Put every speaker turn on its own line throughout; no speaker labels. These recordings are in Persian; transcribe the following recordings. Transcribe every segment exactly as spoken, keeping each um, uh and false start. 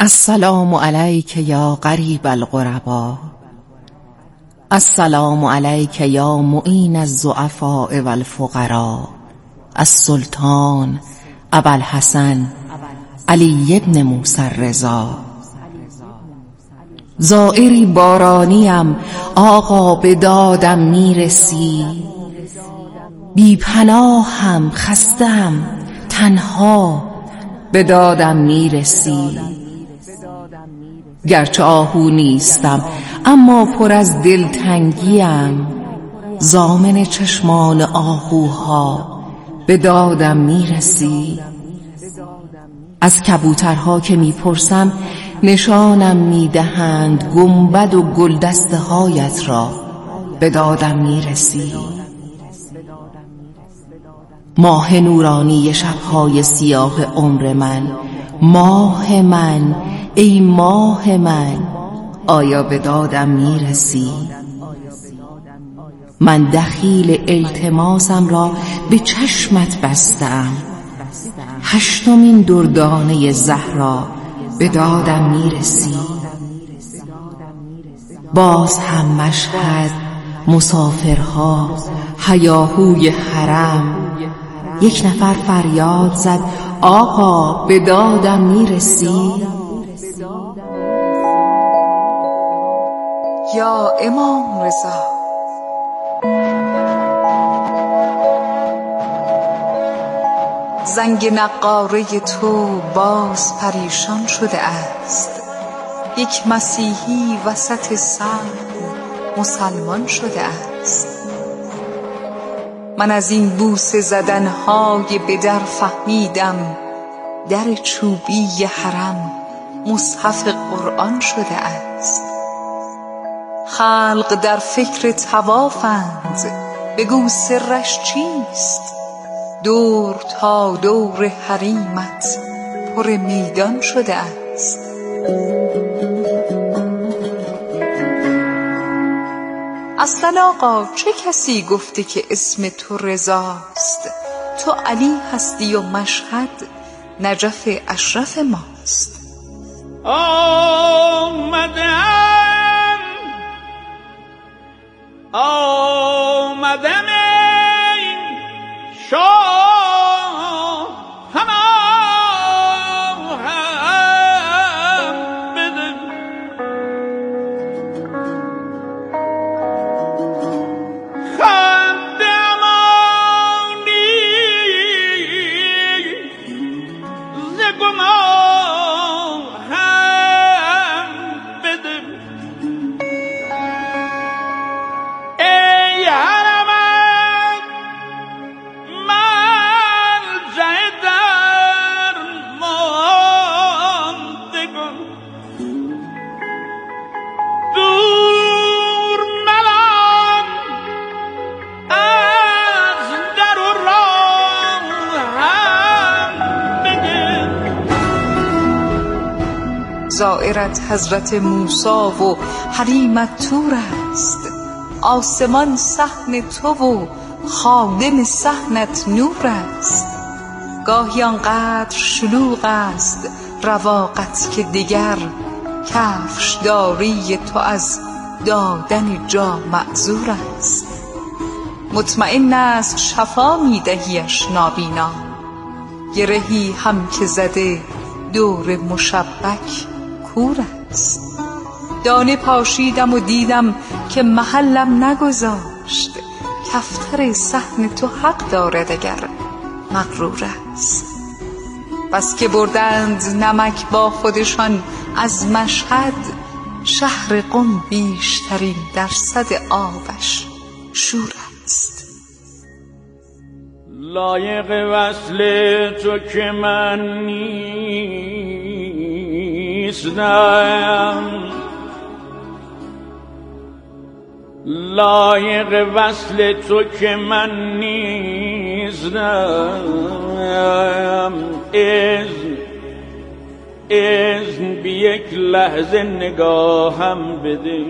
السلام علیک یا غریب الغربا، السلام علیک یا معین الضعفاء والفقراء، السلطان ابوالحسن علی بن موسی الرضا. زایری بارانیم آقا به دادم میرسی، بی پناهم خستم تنها به دادم میرسی. گرچه آهو نیستم اما پر از دلتنگیم، ضامن چشمان آهوها به دادم میرسی. از کبوترها که میپرسم نشانم میدهند، گنبد و گلدسته هایت را به دادم میرسی. ماه نورانی شبهای سیاه عمر من، ماه من ای ماه من، آیا به دادم میرسی؟ من دخیل التماسم را به چشمت بستم، هشتمین دردانه زهرا به دادم میرسی. باز هم مشهد، مسافرها، هیاهوی حرم، یک نفر فریاد زد آقا به دادم میرسی؟
یا امام رضا، زنگ نقاره تو باز پریشان شده است. یک مسیحی وسط صف مسلمان شده است. من از این بوسه زدنهای به در فهمیدم در چوبی حرم مصحف قرآن شده است. خلق در فکر طوافند، بگو سرش چیست؟ دور تا دور حریمت پر میدان شده است. اصلا آقا چه کسی گفته که اسم تو رضاست؟ تو علی هستی و مشهد نجف اشرف ماست.
آمدم آمدم ای شاه، همه هم بده. خنده امانی ز گمان هم بده. ای حرمت ملجأ درماندگان، دور ملان از در و راه هم بده.
زائرت حضرت موسی و حریمت طور است. آسمان صحن تو و خادم صحنت نور است. گاهی آنقدر شلوغ است رواقت که دیگر کفش داری تو از دادن جا معذور است. مطمئن است شفا میدهیش نابینا، گرهی هم که زده دور مشبک کور است. دانه پاشیدم و دیدم که محلم نگذاشت. کفتر صحن تو حق دارد اگر مغرور است. بس که بردند نمک با خودشان از مشهد، شهر قم بیشترین درصد آبش شور است.
لایق وصل تو که من نیستم، لایق وصل تو که من نیستم. اذن اذن بی یک لحظه نگاهم بده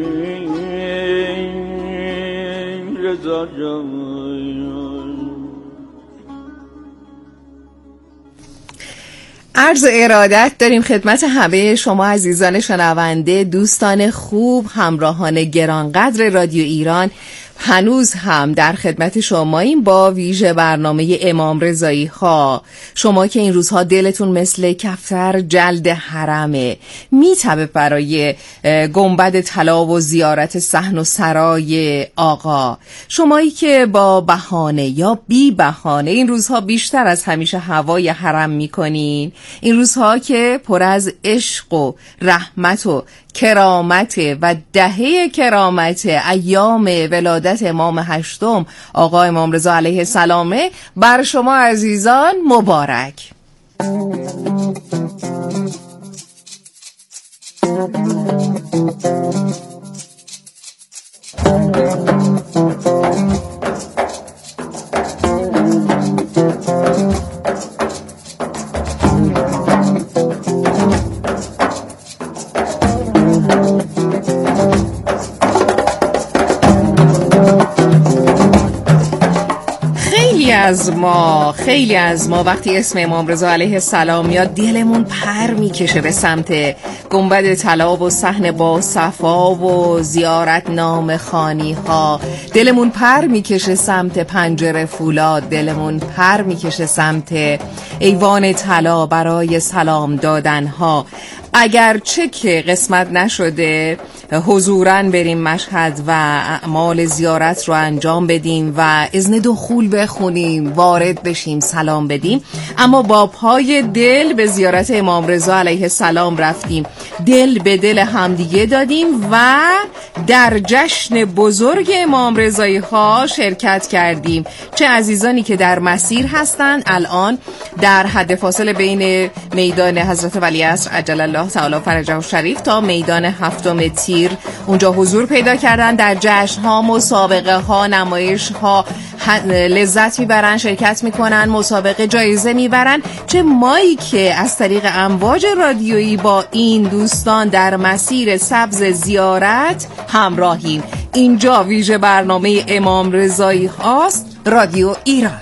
رضا جان.
عرض ارادت داریم خدمت همه شما عزیزان شنونده، دوستان خوب، همراهان گرانقدر رادیو ایران. هنوز هم در خدمت شماییم با ویژه برنامه امام رضایی ها. شما که این روزها دلتون مثل کفتر جلد حرمه، میتبه برای گنبد طلا و زیارت صحن و سرای آقا، شمایی که با بهانه یا بی بهانه این روزها بیشتر از همیشه هوای حرم میکنین، این روزها که پر از عشق و رحمت و کرامت و دهه کرامت ایام ولادت امام هشتم آقا امام رضا علیه السلام بر شما عزیزان مبارک. از ما خیلی از ما وقتی اسم امام رضا علیه السلام میاد دلمون پر میکشه به سمت گنبد طلا و صحن با صفا و زیارت نام خانی ها، دلمون پر میکشه سمت پنجره فولاد، دلمون پر میکشه سمت ایوان طلا برای سلام دادن ها. اگرچه که قسمت نشده حضوراً بریم مشهد و اعمال زیارت رو انجام بدیم و اذن دخول بخونیم، وارد بشیم، سلام بدیم، اما با پای دل به زیارت امام رضا علیه السلام رفتیم، دل به دل همدیگه دادیم و در جشن بزرگ امام رضایی ها شرکت کردیم. چه عزیزانی که در مسیر هستن الان در حد فاصله بین میدان حضرت ولیعصر عجل الله تعالی فرجه الشریف تا میدان هفتم تیر اونجا حضور پیدا کردن، در جشن ها، مسابقه ها، نمایش ها لذت میبرن، شرکت میکنن، مسابقه جایزه میبرن. چه مایی که از طریق امواج رادیویی با این دوستان در مسیر سبز زیارت همراهیم. اینجا ویژه برنامه امام رضایی هاست، رادیو ایران.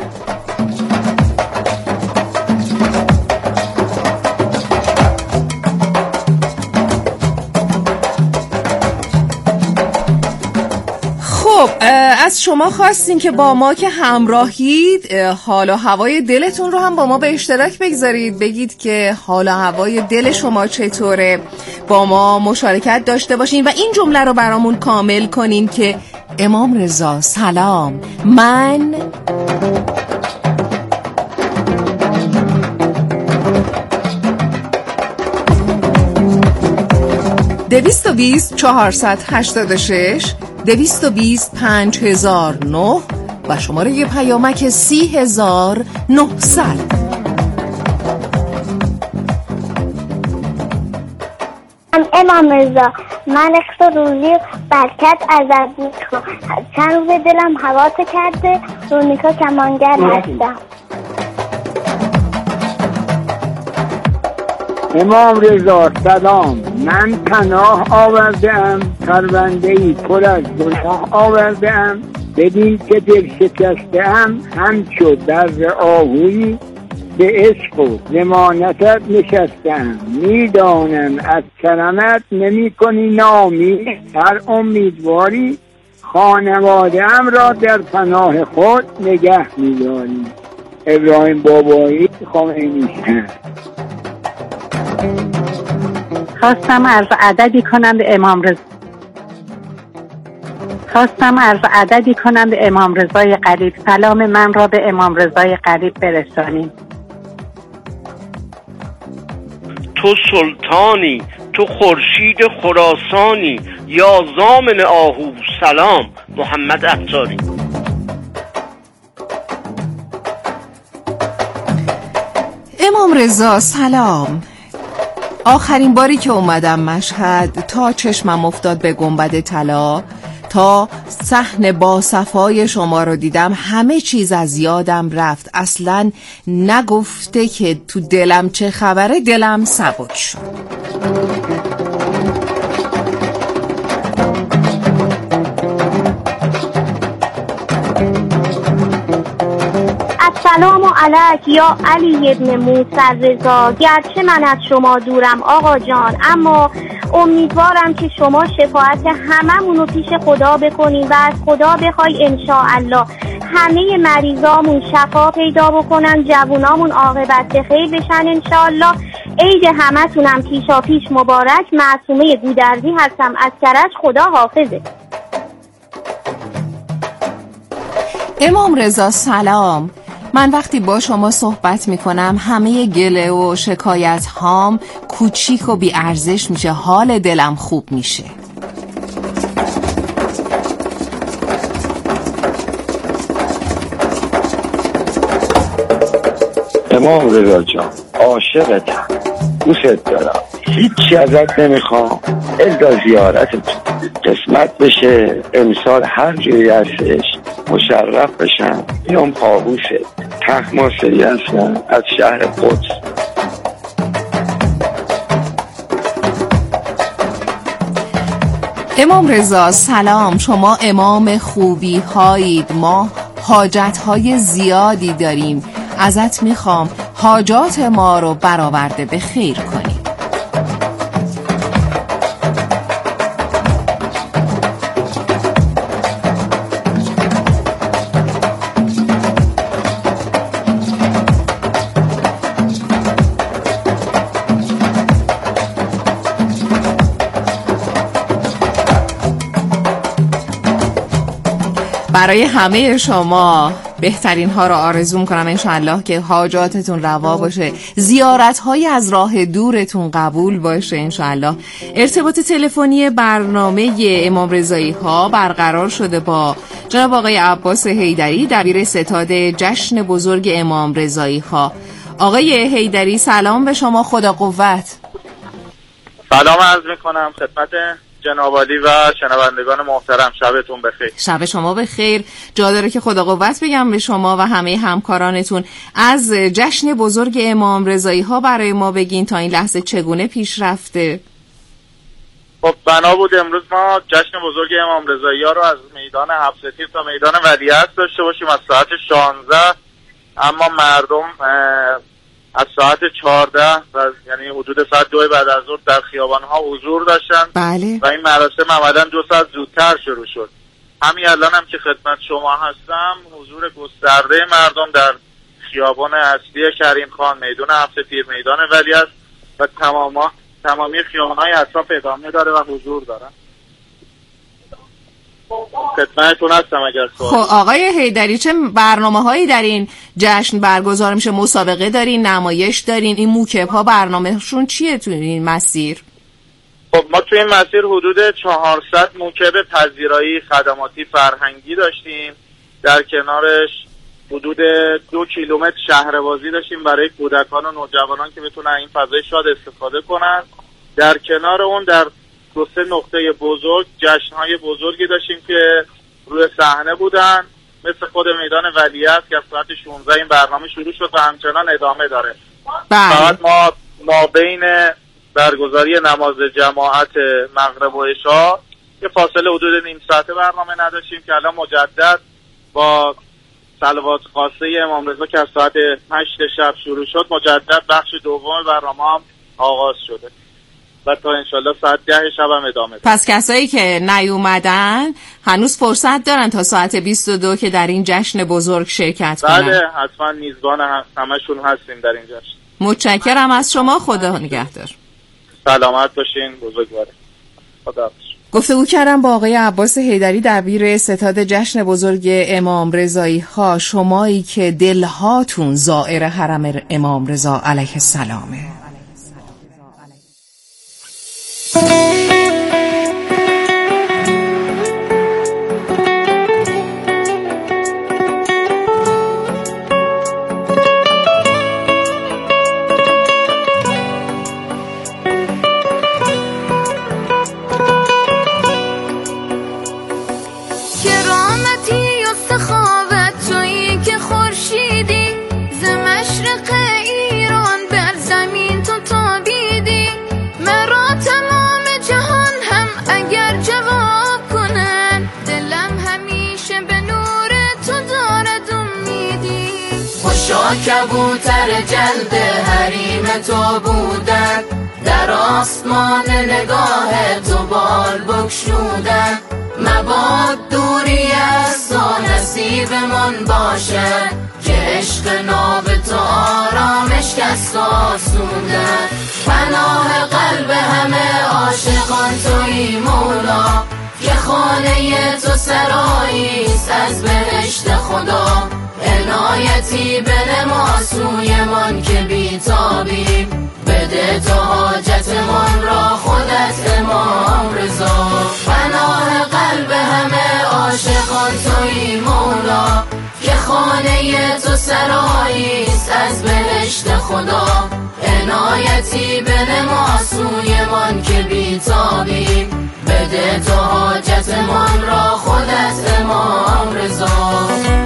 خب از شما خواستیم که با ما که همراهید حال و هوای دلتون رو هم با ما به اشتراک بگذارید، بگید که حال و هوای دل شما چطوره، با ما مشارکت داشته باشین و این جمله رو برامون کامل کنین که امام رضا سلام، من دویست و بیست چهارصد هشتاد و شش دویست و بیست پنج هزار و نه و شماره پیامک سی هزار و نهصد.
امام رضا، من اخت روزی برکت ازت میخوام. چند روز دلم حواس کرده رونیکا کمانگر هستم.
امام رضا سلام، من پناه آوردم، پرونده‌ای پر از گناه آوردم، بدین که دل شکستم همچو در آهویی به عشق و ضمانتت نشستم. میدانم از کرمت نمی کنی نامی، هر امیدواری خانواده‌ام را در پناه خود نگه می‌داری. ابراهیم بابایی خمینی.
خواستم عرض عددی کنم به امام رضا خواستم عرض عددی کنم به امام رضای قریب. سلام من را به امام رضای قریب برسانید.
تو سلطانی، تو خورشید خراسانی، یا ضامن آهو سلام محمد عطاری.
امام رضا سلام، آخرین باری که اومدم مشهد تا چشمم افتاد به گنبد طلا، تا صحن با صفای شما رو دیدم، همه چیز از یادم رفت. اصلا نگفته که تو دلم چه خبره، دلم سبک شد.
سلام علیک یا علی ابن موسی رضا. گرچه من از شما دورم آقا جان، اما امیدوارم که شما شفاعت هممونو پیش خدا بکنین و از خدا بخوای انشاءالله همه مریضامون شفا پیدا بکنن، جوونامون عاقبت به خیر بشن انشاءالله. عید همتونم پیشا پیش مبارک. معصومه گودرزی هستم از کرج. خدا حافظه.
امام رضا سلام. من وقتی با شما صحبت میکنم همه گله و شکایت هام کوچیک و بی ارزش میشه، حال دلم خوب میشه.
امام رضا جان عاشقتم، دوست دارم، هیچی ازت نمیخوام الا زیارتت. قسمت بشه امسال هر جایی هستش مشرف بشم. بیام پاهوشه تحماسهی هستم از شهر قدس.
امام رضا سلام. شما امام خوبی هایید، ما حاجت های زیادی داریم، ازت میخوام حاجات ما رو برآورده به خیر کنی. برای همه شما بهترین ها رو آرزو میکنم انشالله که حاجاتتون روا باشه، زیارت های از راه دورتون قبول باشه انشالله. ارتباط تلفنی برنامه امام رضایی ها برقرار شده با جناب آقای عباس حیدری، دبیر ستاد جشن بزرگ امام رضایی ها. آقای حیدری سلام به شما، خدا قوت.
سلام عرض میکنم خدمت جناب عالی و شنوندگان محترم. شبتون بخیر.
شب شما بخیر. جا داره که خدا قوت بگم به شما و همه همکارانتون. از جشن بزرگ امام رضایی ها برای ما بگین تا این لحظه چگونه پیش رفته؟
خب بنا بود امروز ما جشن بزرگ امام رضایی ها رو از میدان هفت‌تیر تا میدان ولیعصر داشته باشیم از ساعت شانزده، اما مردم از ساعت چهارده و یعنی حدود ساعت دو بعد از ظهر در خیابان ها حضور داشتن.
بله.
و این مراسم عملاً دو ساعت زودتر شروع شد. همین الان هم که خدمت شما هستم حضور گسترده مردم در خیابان اصلی کریم خان، میدان هفت‌تیر، میدان ولیعصر و تمام تمامی خیابان‌های اطراف ادامه داره و حضور دارن. خدمتتون هستم اگر سوال.
خب آقای حیدری چه برنامه‌هایی در این جشن برگزار میشه؟ مسابقه دارین، نمایش دارین، این موکب‌ها برنامه‌شون چیه تو این مسیر؟
خب ما تو این مسیر حدود چهارصد موکب پذیرایی خدماتی فرهنگی داشتیم. در کنارش حدود دو کیلومتر شهربازی داشتیم برای کودکان و نوجوانان که بتونن این فضای شاد استفاده کنن. در کنار اون در دو سه نقطه بزرگ جشن‌های بزرگی داشتیم که روی صحنه بودن، مثل خود میدان ولیعصر که از ساعت شانزده این برنامه شروع شد و همچنان ادامه داره. فقط ما ما بین برگزاری نماز جماعت مغرب و عشا یه فاصله حدود نیم ساعته برنامه نداشتیم که الان مجدد با صلوات خاصه امام رضا که از ساعت هشت شب شروع شد مجدد بخش دوم برنامه هم آغاز شده و تا انشالله ساعت ده شب هم ادامه ده.
پس کسایی که نیومدن هنوز فرصت دارن تا ساعت بیست و دو که در این جشن بزرگ شرکت کنن.
بله حتما میزبان همشون هستیم در این جشن.
متشکرم از شما، خدا نگهدار.
سلامت باشین، بزرگوار. خدا حافظ.
گفتگو کردم با آقای عباس حیدری دبیر ستاد جشن بزرگ امام رضایی ها. شمایی که دلهاتون زائر حرم امام رضا علیه السلامه.
ز مشرق ایران بر زمین یا کبوتر جلد حریم تو بودن، در آسمان نگاه تو بال بکشودن. مباد دوری از تو نصیبمان باشد، که عشق ناب تو آرامش کست آسودن. پناه قلب همه عاشقان تویی مولا، که خانه تو سراییست از بهشت خدا. عنایتی بنما سویمان که بیتابیم، بده تو حاجتمان را خودت امام رضا. پناه قلب همه عاشقان تویی مولا، که خانه تو سراییست از بهشت خدا. عنایتی بنما سویمان که بیتابیم، بده تو حاجتمان را خودت امام رضا.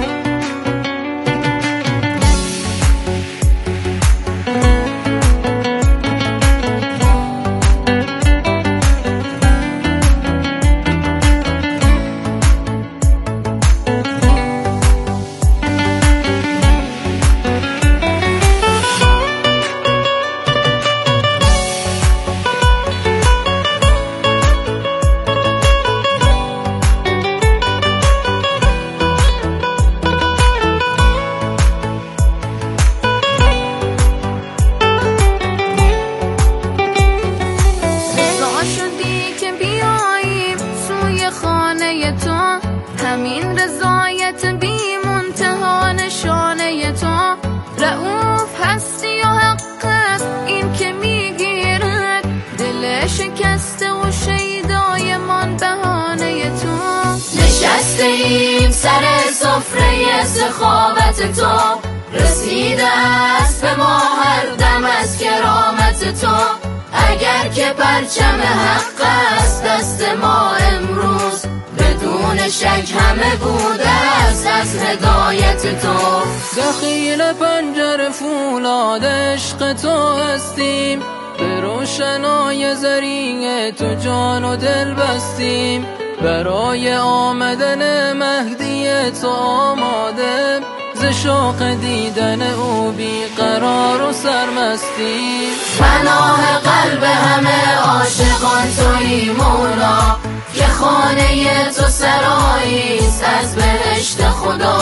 نشستیم سر سفره سخاوت تو، رسیده است به ما هر دم از کرامت تو. اگر که پرچم حق است دست ما امروز، بدون شک همه بوده است از هدایت تو.
دخیل پنجر فولاد عشق تو هستیم، به روشنای زرین تو جان و دل بستیم. برای آمدن مهدی تو آماده، ز شوق دیدن او بی قرار و سرمستیم.
پناه قلب همه عاشقان تویی مولا، که خانه تو سراییست از بهشت خدا.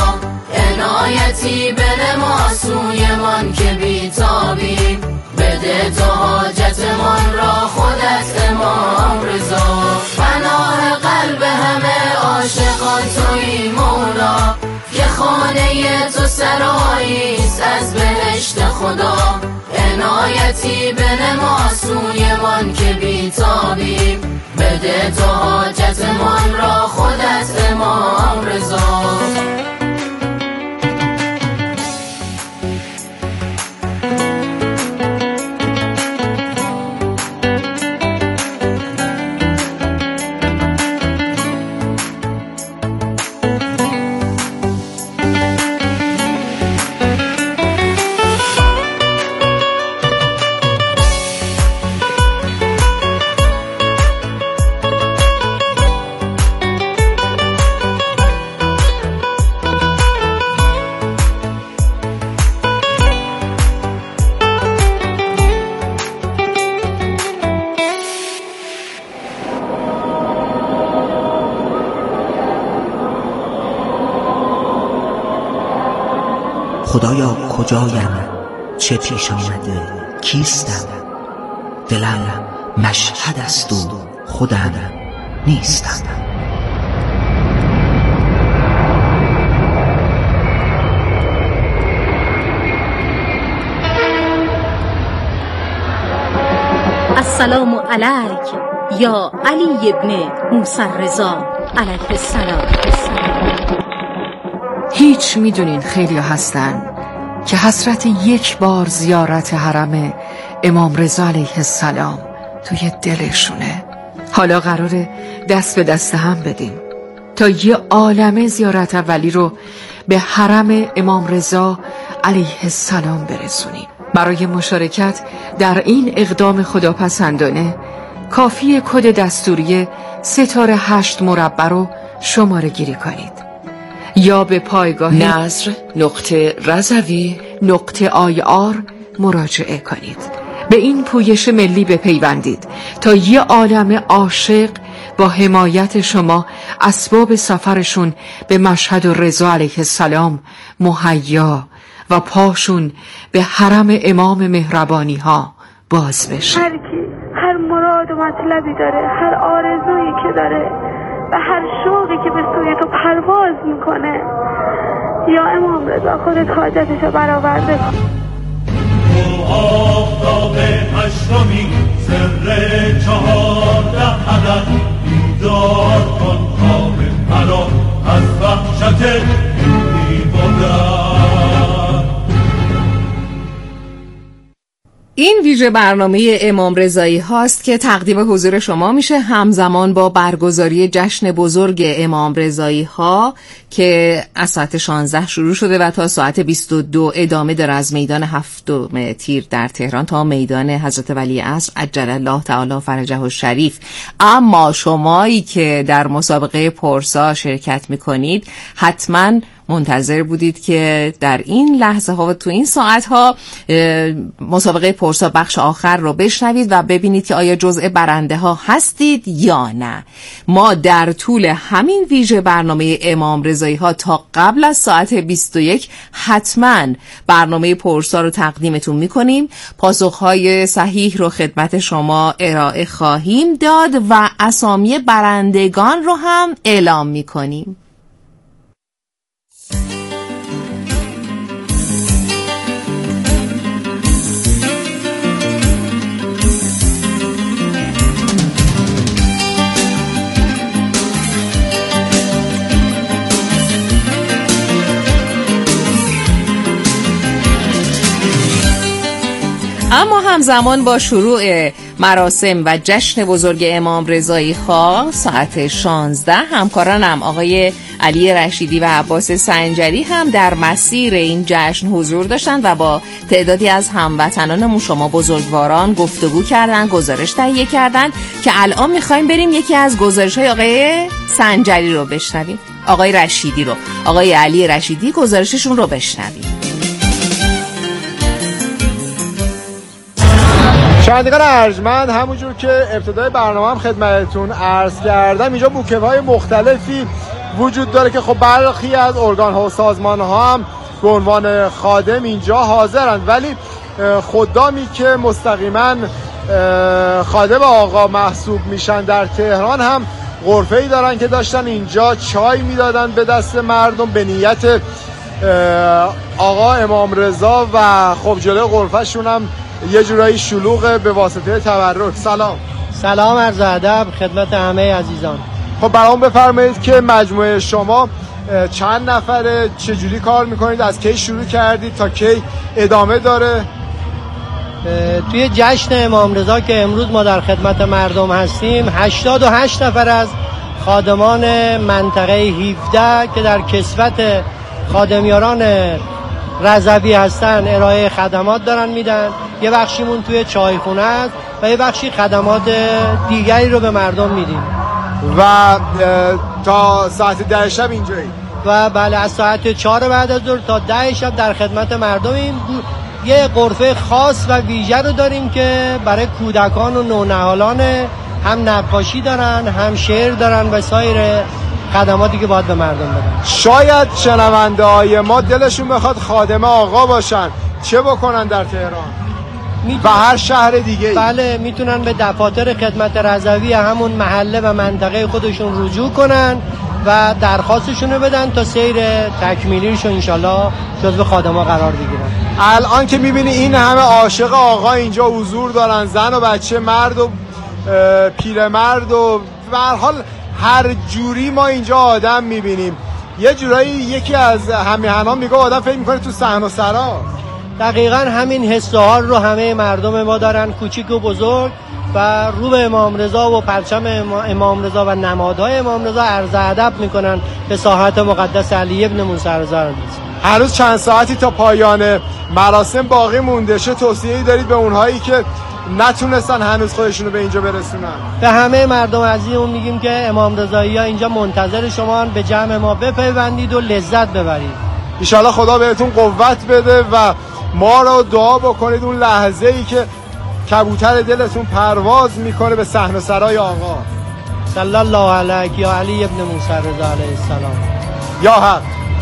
عنایتی بنما سویمان که بیتابیم، بده تو حاجتمان را خودت امام رضا. پناه قلب همه عاشقان تویی مولا، که خانه تو سراییست از بهشت خدا. عنایتی بنما سویمان که بیتابیم، بده تو حاجتمان را خودت امام رضا.
خدایا کجایم، چه پیش آمده، کیستم؟ دلم مشهد است و خودم نیستم.
السلام علیک یا علی ابن موسی رضا علیه السلام.
هیچ میدونین خیلی هستن که حسرت یک بار زیارت حرم امام رضا علیه السلام توی دلشونه. حالا قراره دست به دست هم بدیم تا یه عالمه زیارت اولی رو به حرم امام رضا علیه السلام برسونیم. برای مشارکت در این اقدام خداپسندانه کافی کد دستوری ستاره هشت مربع رو شماره گیری کنید. یا به پایگاه نظر نقطه رضوی نقطه آی آر مراجعه کنید. به این پویش ملی بپیوندید تا یه عالم عاشق با حمایت شما اسباب سفرشون به مشهد و رضا علیه السلام مهیا و پاشون به حرم امام مهربانی ها باز بشه.
هر کی هر مراد و مطلبی داره، هر آرزویی که داره و هر شوقی که به سوی تو پرواز میکنه، یا امام رضا خودت حاجتشو برآورده کن.
آفتاب هشتمی سر چهارده عدد بیدار کن خواب مرا از وحشت بی‌بودن.
این ویژه برنامه امام رضایی هاست که تقدیم حضور شما میشه همزمان با برگزاری جشن بزرگ امام رضایی ها که از ساعت شانزده شروع شده و تا ساعت بیست و دو ادامه داره، از میدان هفتم تیر در تهران تا میدان حضرت ولی عصر عجل الله تعالی فرجه الشریف. اما شمایی که در مسابقه پرسا شرکت میکنید حتما منتظر بودید که در این لحظه ها و تو این ساعت ها مسابقه پرسا بخش آخر رو بشنوید و ببینید که آیا جزء برنده ها هستید یا نه. ما در طول همین ویژه برنامه امام رضایی ها تا قبل از ساعت بیست و یک حتما برنامه پرسا رو تقدیمتون میکنیم. پاسخهای صحیح رو خدمت شما ارائه خواهیم داد و اسامی برندگان رو هم اعلام میکنیم. اما همزمان با شروع مراسم و جشن بزرگ امام رضایی ها ساعت شانزده همکارانم آقای علی رشیدی و عباس سنجری هم در مسیر این جشن حضور داشتند و با تعدادی از هموطنانمون شما بزرگواران گفتگو کردن، گزارش تهیه کردن که الان میخوایم بریم یکی از گزارش‌های آقای سنجری رو بشنویم، آقای رشیدی رو. آقای علی رشیدی گزارششون رو بشنویم.
شنوندگان ارجمند، همونجور که ابتدای برنامه هم خدمتتون عرض کردم، اینجا بوکه‌های مختلفی وجود داره که خب برخی از ارگان ها و سازمان ها هم به عنوان خادم اینجا حاضرند، ولی خدامی که مستقیما خادم آقا محسوب میشن در تهران هم غرفه‌ای دارن که داشتن اینجا چای میدادن به دست مردم به نیت آقا امام رضا و خب جلوی غرفه‌شون هم یه جورایی شلوغ به واسطه تبرک. سلام.
سلام، عرض ادب خدمت همه عزیزان.
خب برام بفرمایید که مجموعه شما چند نفره، چجوری کار میکنید، از کی شروع کردید تا کی ادامه داره؟
توی جشن امام رضا که امروز ما در خدمت مردم هستیم، هشتاد و هشت نفر از خادمان منطقه هفده که در کسوت خادمیاران رضوی هستن ارائه خدمات دارن میدن. یه بخشیمون توی چایخونه است و یه بخشی خدمات دیگری رو به مردم میدیم.
و تا ساعت ده شب اینجایی؟
و بله، از ساعت چهار بعد از ظهر تا ده شب در خدمت مردمیم. یه غرفه خاص و ویژه رو داریم که برای کودکان و نونهالان، هم نقاشی دارن، هم شعر دارن و سایر خدماتی که باید به مردم بدن.
شاید شنونده های ما دلشون بخواد خادم آقا باشن، چه بکنن در تهران و هر شهر دیگه؟
بله، میتونن به دفاتر خدمت رضوی همون محله و منطقه خودشون رجوع کنن و درخواستشون رو بدن تا سیر تکمیلیشون انشالله جزو خادما قرار بگیرن.
الان که میبینی این همه عاشق آقا اینجا حضور دارن، زن و بچه، مرد و پیرمرد و به هر حال هر جوری ما اینجا آدم میبینیم، یه جورایی یکی از همیهنان میگه آدم فکر میکنه تو صحن و سرا.
دقیقاً همین حس و حال رو همه مردم ما دارن، کوچیک و بزرگ، و رو به امام رضا و پرچم امام رضا و نمادهای امام رضا عرض ادب میکنن به ساحت مقدس علی ابن موسی رضا.
هنوز چند ساعتی تا پایان مراسم باقی مونده، چه توصیه‌ای دارید به اونهایی که نتونستن هنوز خودشونو به اینجا برسونن.
به همه مردم عزیزمون میگیم که امام رضایی‌ها اینجا منتظر شما، به جمع ما بپیوندید و لذت ببرید.
ان شاءالله خدا بهتون قوت بده و ما رو دعا بکنید اون لحظه‌ای که کبوتر دلتون پرواز میکنه به صحن سرای آقا.
صلی الله علیک یا علی ابن موسی رضا علیه السلام.
یا حق.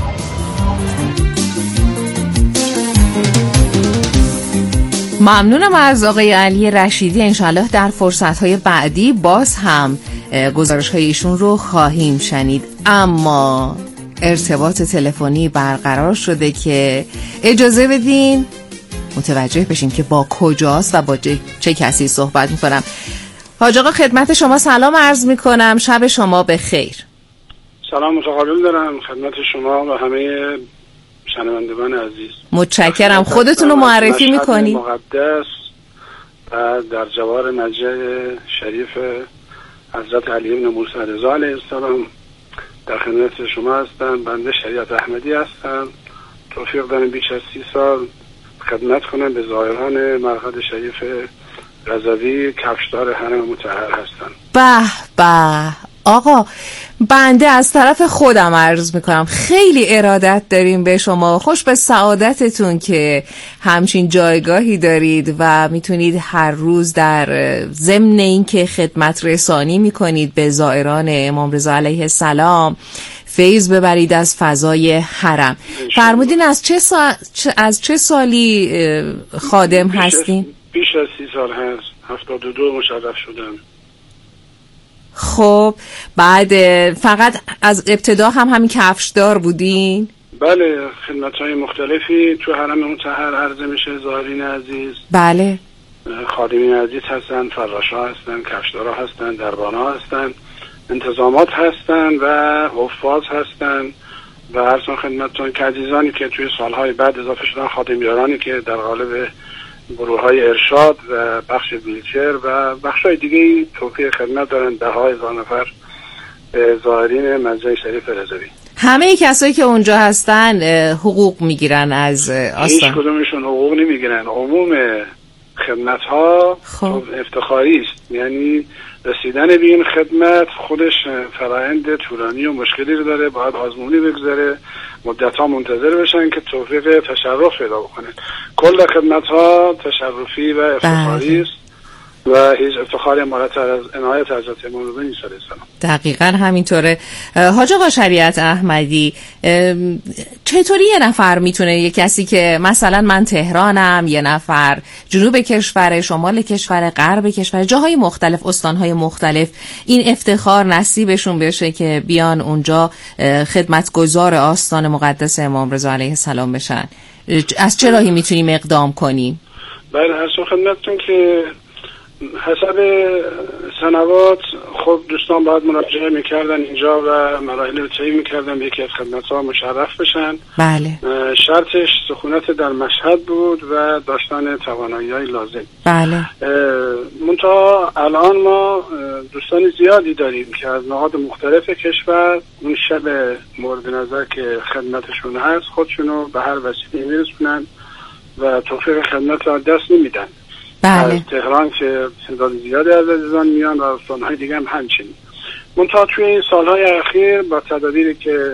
ممنونم از آقای علی رشیدی. انشالله در فرصت‌های بعدی باز هم گزارش‌های ایشون رو خواهیم شنید. اما ارتباط تلفنی برقرار شده که اجازه بدین متوجه بشین که با کجاست و با چه کسی صحبت میکنم. حاج آقا خدمت شما سلام عرض میکنم، شب شما بخیر.
سلام متقابل دارم خدمت شما و همه شنوندگان عزیز.
متشکرم. خودتون رو معرفی میکنید؟
مقدس و در جوار نجع شریف حضرت علی ابن موسی رضا علیه السلام در خدمت شما هستم. بنده شریعت احمدی هستم. توفیق دارم بیش از سی سال خدمت کنم به زائران مرقد شریف رضوی کفشدار حرم مطهر هستم.
به به آقا، بنده از طرف خودم عرض میکنم خیلی ارادت داریم به شما، خوش به سعادتتون که همچین جایگاهی دارید و میتونید هر روز در ضمن این که خدمت رسانی میکنید به زائران امام رضا علیه السلام فیض ببرید از فضای حرم. فرمودین از چه سا... از چه سالی خادم
بیش
هستین؟
بیش از سی سال هست. هفتاد و دو مشرف شدم.
خب بعد فقط از ابتدا هم همین کفشدار بودین؟
بله، خدمت‌های مختلفی تو حرم مطهر عرضه میشه. زائرین عزیز
بله،
خادمین عزیز هستن، فراشا هستن، کفشدارا هستن، دربانا هستن، انتظامات هستن و حفاظ هستن و ارسان خدمتتون که عزیزانی که توی سالهای بعد اضافه شدن خادمیارانی که در قالب گروه های ارشاد و بخش ویلچر و بخش های دیگه توفیق خدمت دارن. ده های هزار نفر زائرین مسجد شریف رضوی.
همه کسایی که اونجا هستن حقوق میگیرن از آستان؟
هیچ کدومشون حقوق نمیگیرن. عموم خدمت ها خب. افتخاری است، یعنی رسیدن به این خدمت خودش فرآیند طولانی و مشکلی رو داره، باید آزمونی بگذره، مدت ها منتظر بشن که توفیق تشرف پیدا بکنه. کل خدمت ها تشرفی و افتخاری است و هیچ افتخاری مالتر از عنایت حضرت امام رضا علیه السلام.
دقیقاً همینطوره. حاج آقا شریعت احمدی، چطوری یه نفر میتونه، یه کسی که مثلا من تهرانم، یه نفر جنوب کشور، شمال کشور، غرب کشور، جاهای مختلف، استانهای مختلف، این افتخار نصیبشون بشه که بیان اونجا خدمتگزار آستان مقدس امام رضا علیه السلام بشن؟ از چه راهی میتونیم اقدام کنیم؟
بله، هر سو خدمتتون که حسب سنوات خب دوستان باید مراجعه میکردن اینجا و مراحل رو طی میکردن به یکی از خدمت‌ها مشرف بشن.
بله.
شرطش سکونت در مشهد بود و داشتن توانایی‌های لازم.
بله.
منتها الان ما دوستان زیادی داریم که از نقاط مختلف کشور اون شب مورد نظر که خدمتشون هست خودشونو به هر وسیله میرسونن و توفیق خدمت را دست نمیدن.
بله.
از تهران که تعداد زیادی از عزیزان میان و استان‌های دیگه هم همچنین. منتها توی این سالهای اخیر با تدابیری که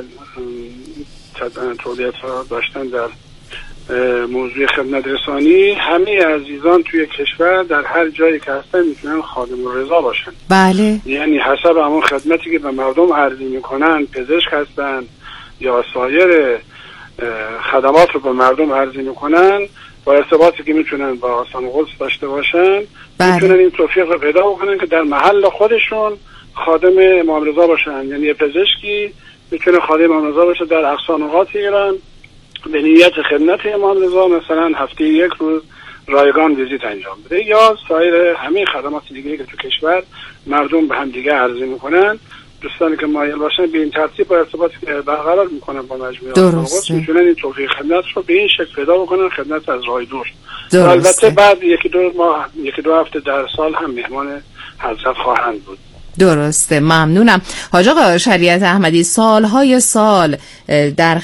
تولیت ها داشتن در موضوع خدمت رسانی، همه عزیزان توی کشور در هر جایی که هستن میتونن خادم الرضا باشن.
بله.
یعنی حسب همون خدمتی که به مردم عرضه میکنن، پزشک هستن یا سایر خدمات رو به مردم عرضه میکنن، با ارتباطی که میتونن با آستان قدس داشته باشن، بله. میتونن این توفیق رو پیدا بکنن که در محل خودشون خادم امام رضا باشن. یعنی پزشکی میتونه خادم امام رضا باشه در اقصا نقاط ایران به نیت خدمت امام رضا، مثلا هفته یک روز رایگان ویزیت انجام بده، یا سایر همه خدمات دیگه که تو کشور مردم به هم دیگه عرضه میکنن. دوستانی که مایل باشن به این ترتیب با ارتباطی که برقرار میکنن با مجموعه آقا میتونن این توفیق خدمت رو به این شکل پیدا بکنن، خدمت از راه دور. البته بعد یکی دو ماه یکی دو هفته در سال هم مهمان حضرت خواهند بود.
درسته، ممنونم. حاج آقا شریعت احمدی، سالهای سال در